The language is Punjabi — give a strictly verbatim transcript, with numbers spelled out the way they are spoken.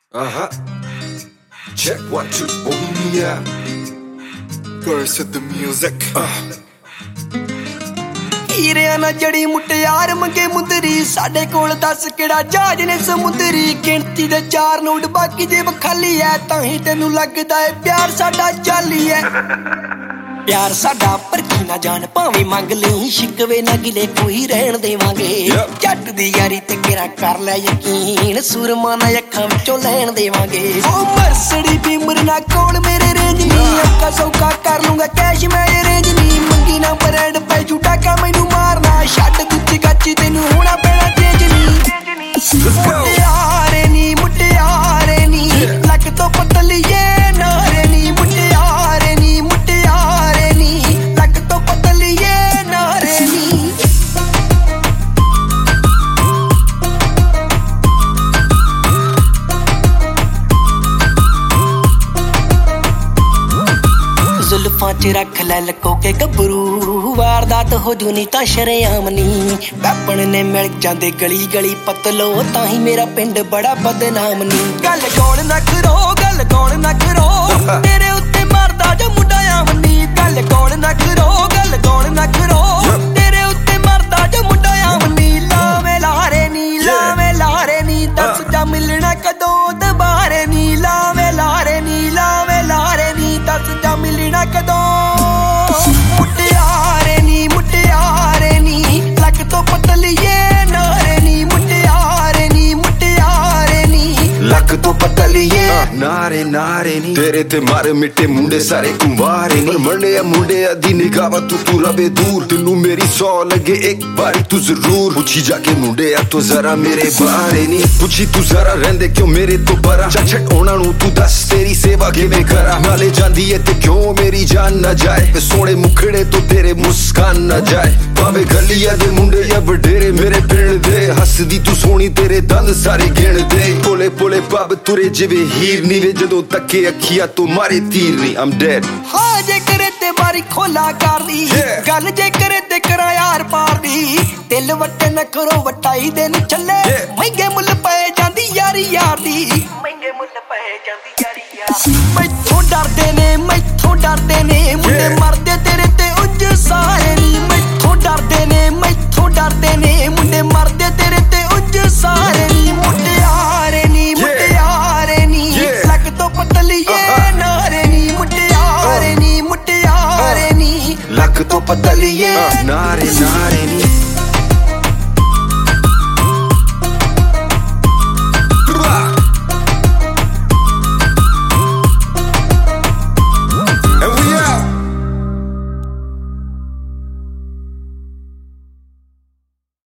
Uh-huh. Check one, two, oh yeah. Girls with the music. Uh. ਹੀਰਿਆਂ ਨਾਲ ਜੜੀ ਮੁਟਿਆਰ ਮੰਗੇ ਮੁੰਦਰੀ ਸਾਡੇ ਕੋਲ ਦੱਸ ਕਿਹੜਾ ਜਹਾਜ਼ ਨੇ ਸਮੁੰਦਰੀ ਗਿਣਤੀ ਦੇ ਚਾਰ ਨੋਟ ਬਾਕੀ ਜੇ ਖਾਲੀ ਐ ਤਾਂ ਹੀ ਤੈਨੂੰ ਲੱਗਦਾ ਏ ਪਿਆਰ ਸਾਡਾ ਜਾਲੀ ਐ ਪਿਆਰ ਸਾਡਾ ਪਰਖੀ ਨਾ ਜਾਣ ਭਾਵੇਂ ਮੰਗ ਲਈ ਸ਼ਿਕਵੇ ਨਾ ਗਿਲੇ ਕੋਈ ਰਹਿਣ ਦੇਵਾਂਗੇ ਜੱਟ ਦੀ ਯਾਰੀ ਤੇ ਕਿਰਾ ਕਰ ਲੈ ਯਕੀਨ ਸੂਰਮਾ ਨਾ ਅੱਖਾਂ ਵਿੱਚੋਂ ਲੈਣ ਦੇਵਾਂਗੇ ਉਹ ਮਰਸੜੀ ਬਿਮਰ ਨਾ ਕੋਲ ਮੇਰੇ ਰੇਂਜ ਨਹੀਂ ਅੱਕਾ ਸੌਕਾ ਕਰ ਲੂੰਗਾ ਕੈਸ਼ ਮੈਂ ਰੇਂਜ ਨਹੀਂ ਮੰਗੀ ਨਾ ਬਰੈਂਡ ਪੈ ਝੂਟਾ ਕਾ ਮੈਨੂੰ ਮਾਰਨਾ ਛੱਡ ਦਿੱਤੀ ਗੱਚੀ ਤੈਨੂੰ ਹੋਣਾ ਪੈਣਾ ਚੇਂਜ ਨਹੀਂ ਮੁਟਿਆਰੇ ਨੀ ਮੁਟਿਆਰੇ ਨੀ ਲੱਕ ਤੋਂ ਪਤਲੀਏ ਨਾਰੇ ਨੀ ਮੁਟਿਆਰੇ ਨੀ ਮੁਟਿਆਰੇ ਨੀ ਲੱਕ ਤੋਂ ਪਤਲੀਏ ਨਾਰੇ ਨੀ ਜ਼ੁਲਫਾਂ ਚ ਰੱਖ ਲੈ ਲਕੋ ਕੇ ਗੱਭਰੂ ਵਾਰਦਾਤ ਹੋ ਜੂ ਨੀ ਤਾਂ ਸ਼ਰੇਆਮ ਨੀ ਵੈਪਣ ਨੇ ਮਿਲ ਜਾਂਦੇ ਗਲੀ ਗਲੀ ਪਤਲੋ ਤਾਂ ਹੀ ਮੇਰਾ ਪਿੰਡ ਬੜਾ ਬਦਨਾਮ ਨੀ ਗੱਲ ਕੌਣ ਨਾ ਕਰੋ ਗੱਲ ਕੌਣ ਨਾ ਕਰੋ ਤੇਰੇ ਉੱਤੇ ਮਰਦਾ ਜੋ ਮੁੰਡਾ ਆਮ ਨੀ ਗੱਲ ਕੌਣ ਨਾ ਕਰੋ ਗੱਲ ਕੌਣ ਨਾ ਕਰੋ ਤੇਰੇ ਉੱਤੇ ਮਰਦਾ ਜੋ ਮੁੰਡਾ ਆਮ ਨੀ ਲਾਵੇਂ ਲਾਰੇ ਨੀ ਲਾਵੇਂ ਲਾਰੇ ਨੀ ਦੱਸ ਜਾ ਮਿਲਣਾ ਕਦੋਂ ਦੁਬਾਰੇ ਨੀ ਲਾਵੇਂ ਲਾਰੇ ਨੀ ਲਾਵੇਂ ਲਾਰੇ ਨੀ ਦੱਸ ਜਾ ਮਿਲਣਾ ਕਦੋਂ ਮੁਟਿਆਰੇ ਨੀ ਮੁਟਿਆਰੇ ਨੀ ਲੱਕ ਤੋਂ ਪਤਲੀਏ ਨਾਰੇ ਨੀ ਮੁਟਿਆਰੇ ਨੀ ਮੁਟਿਆਰੇ ਨੀ ਲੱਕ ਤੋਂ ਪਤਲੀਏ ਨਾਰੇ ਨਾਰੇ ਨੀ ਤੇਰੇ ਤੇ ਮਾਰੇ ਮਿੱਟੇ ਮੁੰਡੇ ਸਾਰੇ ਕੁੰਵਾਰੇ ਨੀ ਮਰਨੇ ਮੁੰਡੇ ਦੀ ਨਿਗਾਹ ਤੂੰ ਤੂੰ ਰਵੇ ਦੂਰ ਤੈਨੂੰ ਮੇਰੀ ਸੌ ਲੱਗੇ ਇੱਕ ਵਾਰੀ ਤੂੰ ਜ਼ਰੂਰ ਪੁੱਛੀ ਜਾ ਕੇ ਮੁੰਡੇ ਆ ਤੂੰ ਜ਼ਰਾ ਮੇਰੇ ਬਾਰੇ ਨੀ ਪੁੱਛੀ ਤੂੰ ਜ਼ਰਾ ਰਹਿੰਦੇ ਕਿਉਂ ਮੇਰੇ ਤੋਂ ਪਰਾਂ ਛੱਡ ਉਹਨਾਂ ਨੂੰ ਤੂੰ ਦੱਸ ਤੇਰੀ ਸੇਵਾ ਕਿਵੇਂ ਕਰਾਂ ਨਾਲੇ ਜਾਂਦੀ ਏ ਤੇ ਕਿਉਂ ਮੇਰੀ ਜਾਨ ਨਾ ਜਾਏ ਵੇ ਸੋਹਣੇ ਮੁਖੜੇ ਤੋਂ ਤੇਰੇ ਮੁਸਕਾਨ ਨਾ ਜਾਏ ਭਾਵੇਂ ਗਲੀਆਂ ਦੇ ਮੁੰਡੇ ਜਾਂ ਵਡੇਰੇ ਮੇਰੇ ਪਿੰਡ ਦੇ ਹੱਸਦੀ ਤੂੰ ਸੋਹਣੀ ਤੇਰੇ ਦੰਦ ਸਾਰੇ ਗਿਣਦੇ ਪੋਲੇ ਪੋਲੇ ਪੱਬ ਤੁਰੇ ਜਿਵੇਂ ਹੀਰ ਨੀ ਵੇ ਜਦੋਂ ਤੱਕੇ ਅੱਖੀਆਂ ਤੋਂ ਮਾਰੇ ਤੀਰ ਨੀ I'm dead ਹਾਂ ਜੇ ਕਰੇ ਤੇ ਬਾਰੀ ਖੋਲਾ ਕਰਦੀ ਗੱਲ ਜੇ ਕਰੇ ਤੇ ਕਰਾ ਯਾਰ ਪਾਰਦੀ ਦਿਲ ਵੱਟੇ ਨਾ ਕਰੋ ਵਟਾਈ ਦੇ ਨੂੰ ਚੱਲੇ ਮਹਿੰਗੇ ਮੁੱਲ ਪਏ ਜਾਂਦੀ ਯਾਰੀ ਯਾਰ ਦੀ ਮਹਿੰਗੇ ਮੁੱਲ ਪਏ ਜਾਂਦੀ ਯਾਰੀ ਯਾਰ ਮੈਥੋਂ ਡਰਦੇ ਨੇ ਮੈਥੋਂ ਡਰਦੇ ਨੇ ਮੁੰਡੇ ਮਰਦੇ ਤੇਰੇ ਤੇ ਉੱਜ ਸਾਰੇ ਨੀ ਮੈਥੋਂ ਡਰਦੇ ਨੇ ਮੈਥੋਂ ਡਰਦੇ ਨੇ ਮੁੰਡੇ ਮਰਦੇ ਤੇਰੇ ਤੇ ਉੱਜ ਸਾਰੇ ਨੀ ਮੁਟਿਆਰੇ ਨੀ ਮੁਟਿਆਰੇ ਨੀ ਲੱਕ ਤੋਂ ਪਤਲੀਏ ਨਾਰੇ ਨੀ ਮੁਟਿਆਰੇ ਨੀ ਮੁਟਿਆਰੇ ਨੀ ਲੱਕ ਤੋਂ ਪਤਲੀਏ ਨਾਰੇ ਨਾਰੇ